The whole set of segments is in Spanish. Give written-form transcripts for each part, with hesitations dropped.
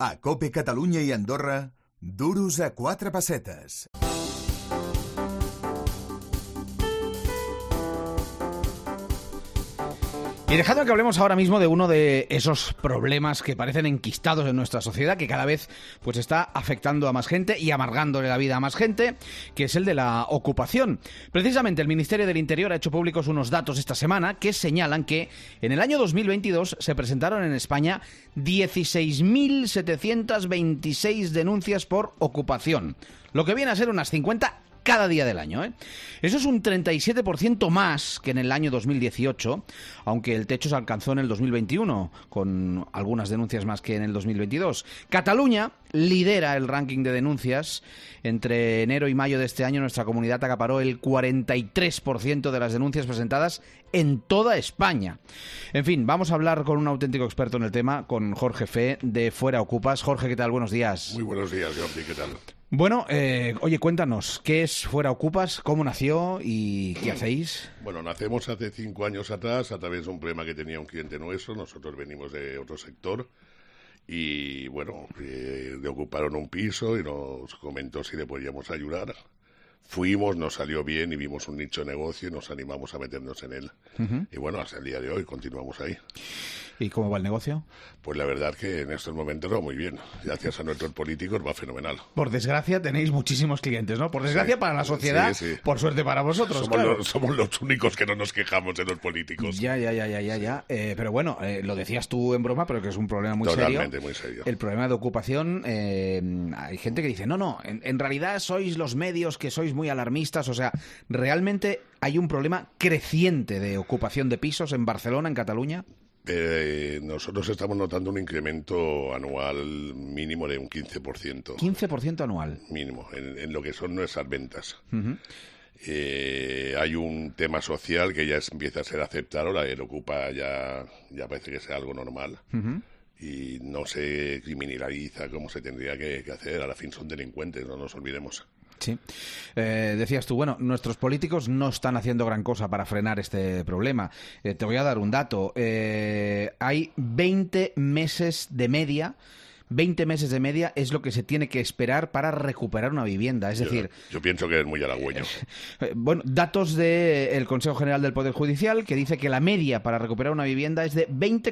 A COPE Catalunya i Andorra, duros a 4 pessetes. Y dejadme que hablemos ahora mismo de uno de esos problemas que parecen enquistados en nuestra sociedad, que cada vez pues está afectando a más gente y amargándole la vida a más gente, que es el de la ocupación. Precisamente el Ministerio del Interior ha hecho públicos unos datos esta semana que señalan que en el año 2022 se presentaron en España 16.726 denuncias por ocupación, lo que viene a ser unas 50 cada día del año, ¿eh? Eso es un 37% más que en el año 2018, aunque el techo se alcanzó en el 2021, con algunas denuncias más que en el 2022. Cataluña lidera el ranking de denuncias. Entre enero y mayo de este año, nuestra comunidad acaparó el 43% de las denuncias presentadas en toda España. En fin, vamos a hablar con un auténtico experto en el tema, con Jorge Fe, de Fuera Ocupas. Jorge, ¿qué tal? Buenos días. Muy buenos días, Jordi, ¿qué tal? Bueno, oye, cuéntanos, ¿qué es Fuera Ocupas? ¿Cómo nació y qué hacéis? Bueno, nacemos hace 5 años atrás a través de un problema que tenía un cliente nuestro. Nosotros venimos de otro sector y, bueno, le ocuparon un piso y nos comentó si le podíamos ayudar. Fuimos, nos salió bien y vimos un nicho de negocio y nos animamos a meternos en él. Y bueno, hasta el día de hoy continuamos ahí. ¿Y cómo va el negocio? Pues la verdad que en estos momentos va muy bien. Gracias a nuestros políticos va fenomenal. Por desgracia tenéis muchísimos clientes, ¿no? Por desgracia para la sociedad, sí. Por suerte para vosotros, somos los únicos que no nos quejamos de los políticos. Ya. Pero bueno, lo decías tú en broma, pero que es un problema muy serio. Totalmente, muy serio. El problema de ocupación, hay gente que dice, no, en realidad sois los medios que sois muy alarmistas, o sea, realmente hay un problema creciente de ocupación de pisos en Barcelona, en Cataluña. Nosotros estamos notando un incremento anual mínimo de un 15%. 15% anual. Mínimo, en lo que son nuestras ventas. Uh-huh. Hay un tema social que ya empieza a ser aceptado, la Ocupa ya parece que sea algo normal. Uh-huh. Y no se criminaliza como se tendría que hacer. A la fin son delincuentes, no nos olvidemos. Sí. Decías tú, bueno, nuestros políticos no están haciendo gran cosa para frenar este problema. Te voy a dar un dato. Hay 20 meses de media. 20 meses de media es lo que se tiene que esperar para recuperar una vivienda. Es decir, yo pienso que es muy halagüeño. Bueno, datos del Consejo General del Poder Judicial que dice que la media para recuperar una vivienda es de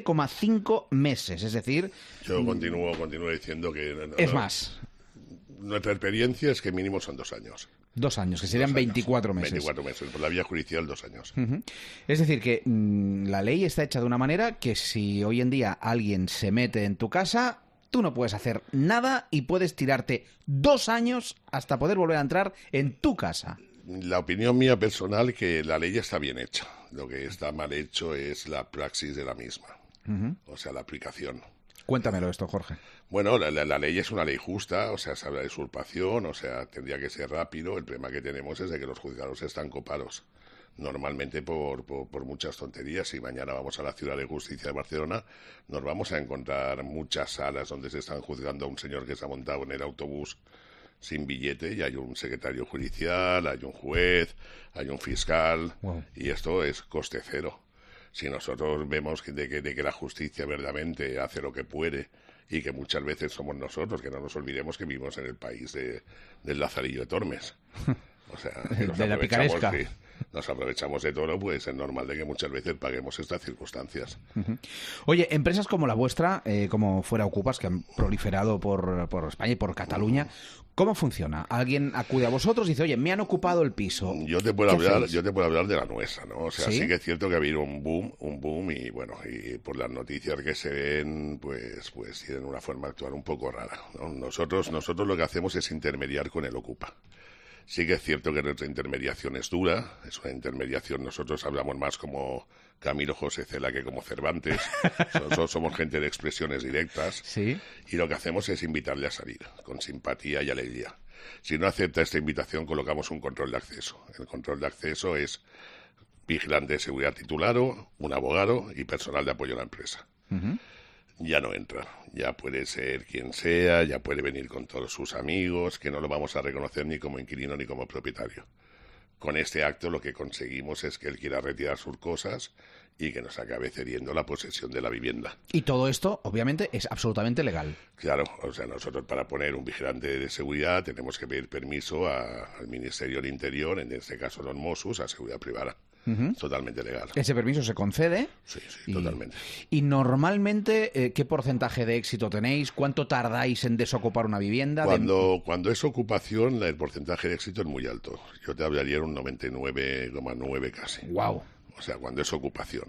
20,5 meses. Es decir, yo continúo diciendo que es más. Nuestra experiencia es que mínimo son 2 años. 2 años, que serían 24 meses. 24 meses, por la vía judicial 2 años. Uh-huh. Es decir, que la ley está hecha de una manera que si hoy en día alguien se mete en tu casa, tú no puedes hacer nada y puedes tirarte 2 años hasta poder volver a entrar en tu casa. La opinión mía personal que la ley está bien hecha. Lo que está mal hecho es la praxis de la misma. Uh-huh. O sea, la aplicación. Cuéntamelo esto, Jorge. Bueno, la ley es una ley justa, o sea, se habla de usurpación, o sea, tendría que ser rápido. El problema que tenemos es de que los juzgados están copados, normalmente por muchas tonterías. Si mañana vamos a la Ciudad de Justicia de Barcelona, nos vamos a encontrar muchas salas donde se están juzgando a un señor que se ha montado en el autobús sin billete y hay un secretario judicial, hay un juez, hay un fiscal, wow. Y esto es coste cero. Si nosotros vemos de que la justicia verdaderamente hace lo que puede y que muchas veces somos nosotros, que no nos olvidemos que vivimos en el país del Lazarillo de Tormes. O sea, de la picaresca. Sí, nos aprovechamos de todo, pues es normal de que muchas veces paguemos estas circunstancias. Uh-huh. Oye, empresas como la vuestra, como Fuera Ocupas, que han proliferado por España y por Cataluña, ¿cómo funciona? ¿Alguien acude a vosotros y dice, oye, me han ocupado el piso? Yo te puedo hablar de la nuestra, ¿no? O sea, ¿Sí? Sí que es cierto que ha habido un boom y bueno, y por las noticias que se ven, pues tienen una forma de actuar un poco rara, ¿no? Nosotros lo que hacemos es intermediar con el Ocupa. Sí que es cierto que nuestra intermediación es dura, es una intermediación, nosotros hablamos más como Camilo José Cela que como Cervantes, somos gente de expresiones directas, ¿Sí? Y lo que hacemos es invitarle a salir, con simpatía y alegría. Si no acepta esta invitación, colocamos un control de acceso. El control de acceso es vigilante de seguridad titulado, un abogado y personal de apoyo a la empresa. Uh-huh. Ya no entra, ya puede ser quien sea, ya puede venir con todos sus amigos, que no lo vamos a reconocer ni como inquilino ni como propietario. con este acto lo que conseguimos es que él quiera retirar sus cosas y que nos acabe cediendo la posesión de la vivienda. Y todo esto, obviamente, es absolutamente legal. Claro, o sea, nosotros para poner un vigilante de seguridad tenemos que pedir permiso al Ministerio del Interior, en este caso los Mossos, a seguridad privada. Totalmente legal. Ese permiso se concede. Sí, totalmente. Y normalmente, ¿qué porcentaje de éxito tenéis? ¿Cuánto tardáis en desocupar una vivienda? Cuando es ocupación, el porcentaje de éxito es muy alto. Yo te hablaría de un 99,9 casi. Wow. O sea, cuando es ocupación.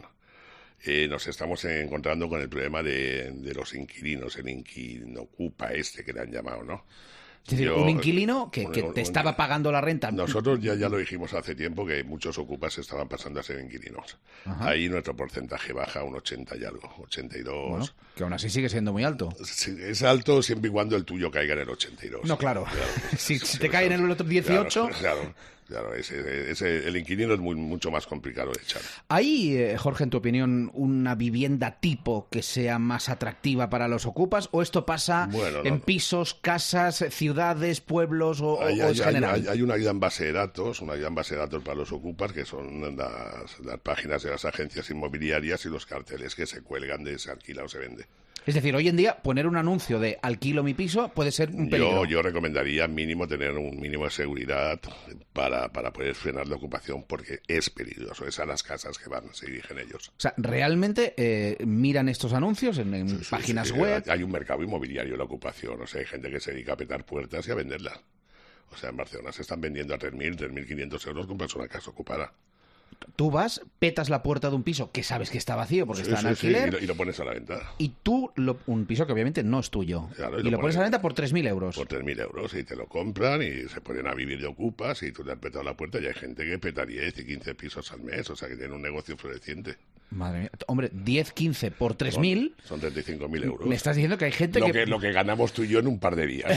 Nos estamos encontrando con el problema de los inquilinos, el inquilinocupa que le han llamado, ¿no? Es decir, un inquilino que te estaba pagando la renta. Nosotros ya lo dijimos hace tiempo que muchos ocupas estaban pasando a ser inquilinos. Ajá. Ahí nuestro porcentaje baja a un 80 y algo, 82. Bueno, que aún así sigue siendo muy alto. Sí, es alto siempre y cuando el tuyo caiga en el 82. No, claro. Si te cae en el otro 18... Claro, el inquilino es mucho más complicado de echar. ¿Hay, Jorge, en tu opinión, una vivienda tipo que sea más atractiva para los ocupas? ¿O esto pasa en pisos, casas, ciudades, pueblos o en general? Hay una gran base de datos, para los ocupas, que son las páginas de las agencias inmobiliarias y los carteles que se cuelgan de se alquila o se vende. Es decir, hoy en día poner un anuncio de alquilo mi piso puede ser un peligro. Yo recomendaría mínimo tener un mínimo de seguridad para poder frenar la ocupación, porque es peligroso. Es a las casas que se dirigen ellos. O sea, ¿realmente miran estos anuncios en páginas web? Hay un mercado inmobiliario de la ocupación. O sea, hay gente que se dedica a petar puertas y a venderlas. O sea, en Barcelona se están vendiendo a 3.000, 3.500 euros compras una casa ocupada. Tú vas, petas la puerta de un piso que sabes que está vacío porque está en alquiler. Y lo pones a la venta. Y tú, un piso que obviamente no es tuyo. Claro, y lo pones a la venta por 3.000 euros. Por 3.000 euros, y te lo compran y se ponen a vivir de ocupas y tú te has petado la puerta y hay gente que peta 10 y 15 pisos al mes, o sea que tiene un negocio floreciente. Madre mía. Hombre, 10, 15 por 3.000... Son 35.000 euros. Me estás diciendo que hay gente Lo que ganamos tú y yo en un par de días.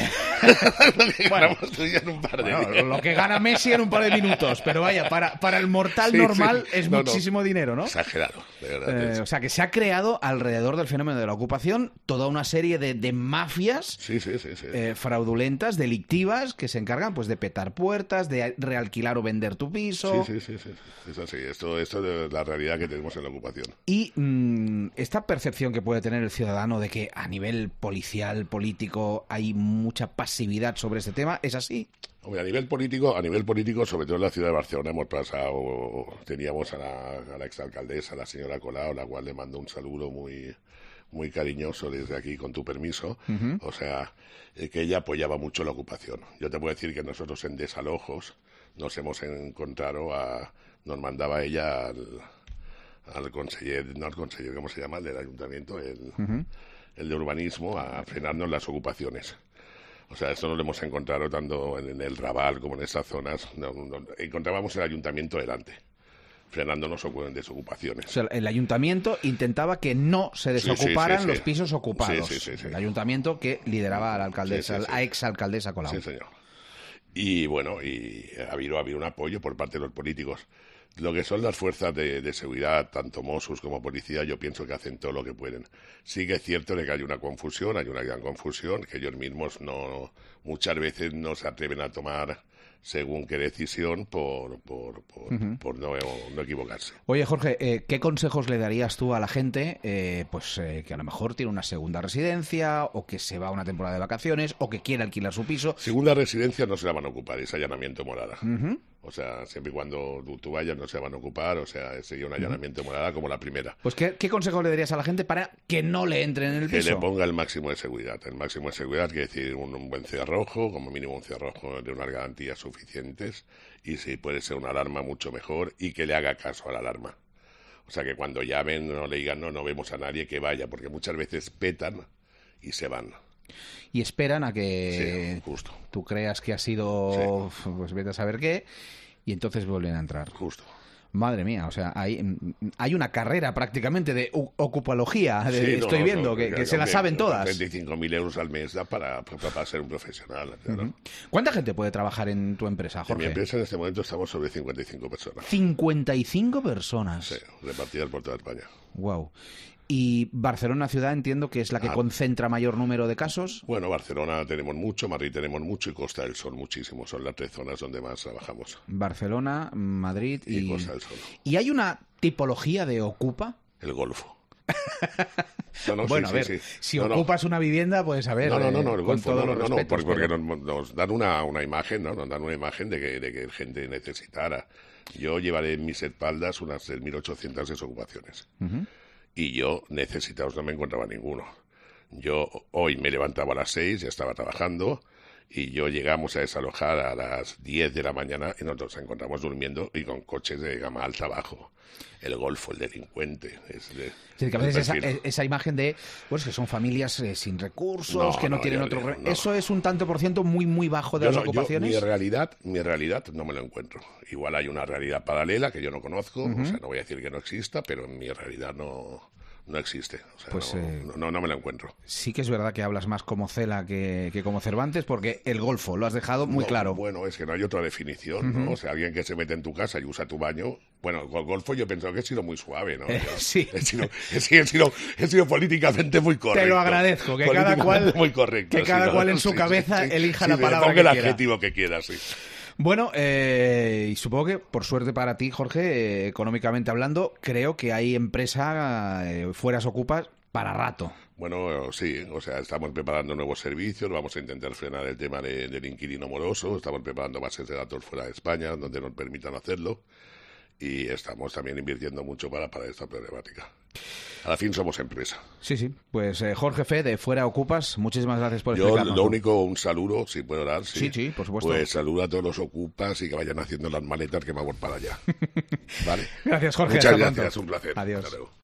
Ganamos tú y yo en un par de días. Lo que gana Messi en un par de minutos. Pero vaya, para el mortal normal es muchísimo dinero, ¿no? Exagerado, de verdad. O sea, que se ha creado alrededor del fenómeno de la ocupación toda una serie de mafias fraudulentas, delictivas, que se encargan pues de petar puertas, de realquilar o vender tu piso. Sí. Es así. Esto es la realidad que tenemos en la ocupación. Y esta percepción que puede tener el ciudadano de que a nivel policial, político, hay mucha pasividad sobre este tema, ¿es así? Hombre, a nivel político, sobre todo en la ciudad de Barcelona, teníamos a la exalcaldesa, la señora Colau, la cual le mando un saludo muy cariñoso desde aquí, con tu permiso. O sea, que ella apoyaba mucho la ocupación. Yo te puedo decir que nosotros en desalojos nos hemos encontrado nos mandaba ella al conseller, ¿cómo se llama? El del ayuntamiento, el de urbanismo, a frenarnos las ocupaciones. O sea, esto no lo hemos encontrado tanto en el Raval como en estas zonas. Encontrábamos el ayuntamiento delante, frenándonos desocupaciones. O sea, el ayuntamiento intentaba que no se desocuparan los pisos ocupados. Sí. El ayuntamiento que lideraba a la alcaldesa, a exalcaldesa Colau. Sí, señor. Y bueno, ha habido un apoyo por parte de los políticos. Lo que son las fuerzas de seguridad, tanto Mossos como policía, yo pienso que hacen todo lo que pueden. Sí que es cierto de que hay una gran confusión, que ellos mismos muchas veces no se atreven a tomar según qué decisión por no equivocarse. Oye, Jorge, ¿qué consejos le darías tú a la gente que a lo mejor tiene una segunda residencia o que se va a una temporada de vacaciones o que quiere alquilar su piso? Segunda residencia no se la van a ocupar, es allanamiento morada. O sea, siempre y cuando tú vayas no se van a ocupar, o sea, sería un allanamiento morada como la primera. Pues ¿qué consejos le darías a la gente para que no le entren en el piso? Que le ponga el máximo de seguridad. El máximo de seguridad quiere decir un buen cerrojo, como mínimo un cerrojo de unas garantías suficientes, y si puede ser una alarma mucho mejor, y que le haga caso a la alarma. O sea, que cuando llamen no le digan no vemos a nadie, que vaya, porque muchas veces petan y se van. Y esperan a que justo. Tú creas que ha sido, pues vete a saber qué, y entonces vuelven a entrar. Justo. Madre mía, o sea, hay una carrera prácticamente de ocupología, estoy viendo, que se la saben todas. 35.000 euros al mes da para ser un profesional. Claro. ¿Cuánta gente puede trabajar en tu empresa, Jorge? En mi empresa en este momento estamos sobre 55 personas. 55 personas. Sí, repartidas por toda España. Wow. Y Barcelona ciudad entiendo que es la que concentra mayor número de casos. Bueno, Barcelona tenemos mucho, Madrid tenemos mucho y Costa del Sol muchísimo. Son las 3 zonas donde más trabajamos. Barcelona, Madrid y Costa del Sol. ¿Y hay una tipología de ocupa? El Golfo. Bueno, sí, a ver, si ocupas una vivienda, pues a ver. El Golfo, porque pero... nos dan una imagen, ¿no? Nos dan una imagen de que gente necesitara. Yo llevaré en mis espaldas unas 1.800 desocupaciones. Y yo, necesitados, no me encontraba ninguno. Yo hoy me levantaba a las 6, ya estaba trabajando, y llegamos a desalojar a las 10 de la mañana y nosotros nos encontramos durmiendo y con coches de gama alta abajo. El Golfo, el delincuente. Sí, que a veces esa imagen de pues que son familias sin recursos, que no tienen otro... Eso es un tanto por ciento muy, muy bajo de las ocupaciones. Mi realidad no me lo encuentro. Igual hay una realidad paralela que yo no conozco, o sea, no voy a decir que no exista, pero en mi realidad no existe, o sea, pues, no me lo encuentro. Sí que es verdad que hablas más como Cela que como Cervantes, porque el Golfo lo has dejado muy claro. Bueno, es que no hay otra definición, ¿no? O sea, alguien que se mete en tu casa y usa tu baño... Bueno, el Golfo yo he pensado que he sido muy suave, ¿no? Sí. He sido políticamente muy correcto. Te lo agradezco, que cada cual, muy correcto, cual en su cabeza elija la palabra que quiera. el adjetivo que quiera, sí. Bueno, y supongo que, por suerte para ti, Jorge, económicamente hablando, creo que hay empresa, fueras ocupas, para rato. Bueno, sí, o sea, estamos preparando nuevos servicios, vamos a intentar frenar el tema del inquilino moroso, estamos preparando bases de datos fuera de España, donde nos permitan hacerlo, y estamos también invirtiendo mucho para esta problemática. Al fin somos empresa. Sí. Pues Jorge Fe, de Fuera Ocupas, muchísimas gracias por explicarnos. Yo, lo único, un saludo, si puedo dar. Sí, por supuesto. Pues saludo a todos los ocupas y que vayan haciendo las maletas que me voy para allá. ¿Vale? Gracias, Jorge. Muchas gracias, un placer. Adiós. Hasta luego.